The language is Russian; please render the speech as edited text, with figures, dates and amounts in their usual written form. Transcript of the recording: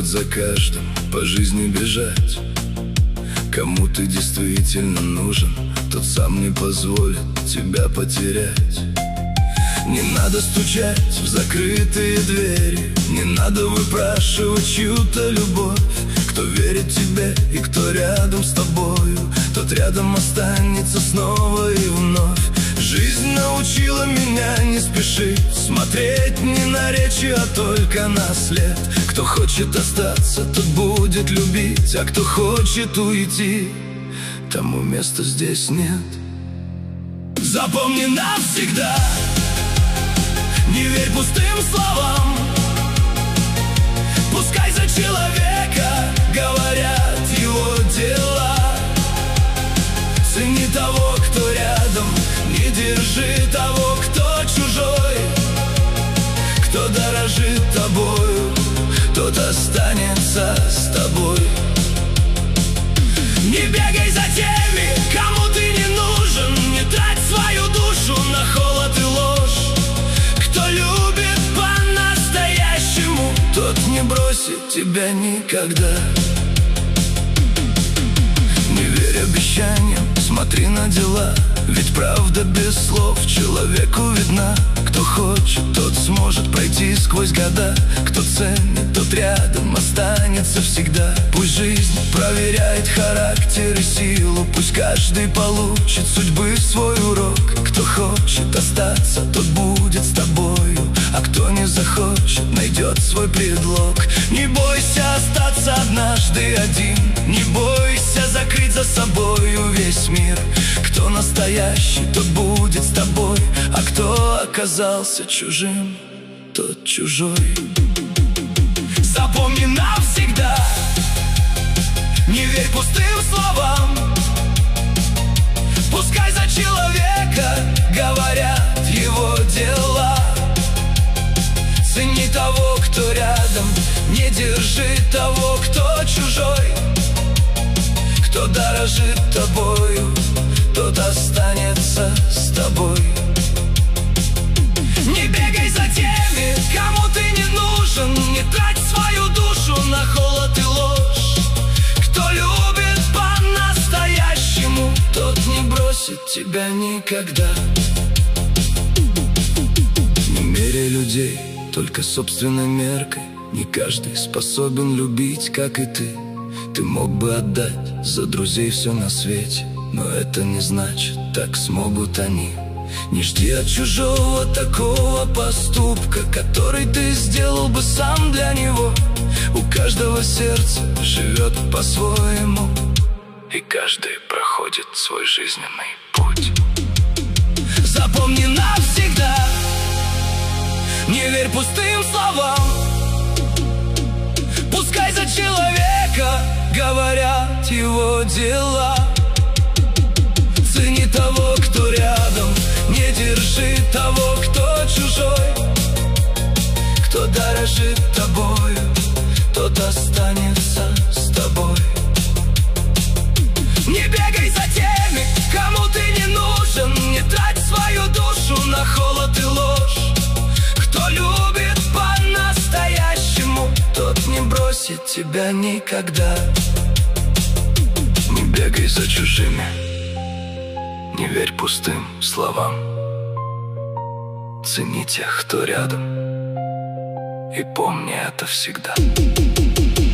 за каждым, по жизни бежать. Кому ты действительно нужен, тот сам не позволит тебя потерять. Не надо стучать в закрытые двери, не надо выпрашивать чью-то любовь. Кто верит тебе и кто рядом с тобою, тот рядом останется снова и вновь. Жизнь научила меня не спешить, смотреть не на речи, а только на след. Кто хочет остаться, тот будет любить, а кто хочет уйти, тому места здесь нет. Запомни навсегда, не верь пустым словам. Пускай за человека говорят его дела. Цени того, кто рядом, не держи того, кто чужой. Кто дорожит тобою, тот останется с тобой. Не бегай за теми, кому ты не нужен, не трать свою душу на холод и ложь. Кто любит по-настоящему, тот не бросит тебя никогда. Не верь обещаниям, смотри на дела, ведь правда без слов человеку видна. Кто хочет, тот сможет пройти сквозь года. Кто ценит, тот рядом останется всегда. Пусть жизнь проверяет характер и силу, пусть каждый получит судьбы свой урок. Кто хочет остаться, тот будет с тобою, а кто не захочет, найдет свой предлог. Не бойся остаться однажды один, не бойся закрыть за собою весь мир. Кто настоящий, тот будет с тобой, а кто оказался чужим, тот чужой. Запомни навсегда, не верь пустым словам. Пускай за человека говорят его дела. Цени того, кто рядом, не держи того, кто чужой. Кто дорожит тобою, тот останется с тобой. Не бегай за теми, кому ты не нужен, не трать свою душу на холод и ложь. Кто любит по-настоящему, тот не бросит тебя никогда. Не меряй людей только собственной меркой, не каждый способен любить, как и ты. Ты мог бы отдать за друзей все на свете, но это не значит, так смогут они. Не жди от чужого такого поступка, который ты сделал бы сам для него. У каждого сердце живет по-своему, и каждый проходит свой жизненный путь. Запомни навсегда, не верь пустым словам. Пускай за человека говорят его дела. Цени того, кто рядом, не держи того, кто чужой. Кто дорожит тобою, тот останется с тобой. Не бегай за теми, кому ты не нужен, не трать свою душу на холод и ложь. Кто любит по-настоящему, тот не бросит тебя никогда. Не бегай за чужими, не верь пустым словам. Цени тех, кто рядом, и помни это всегда.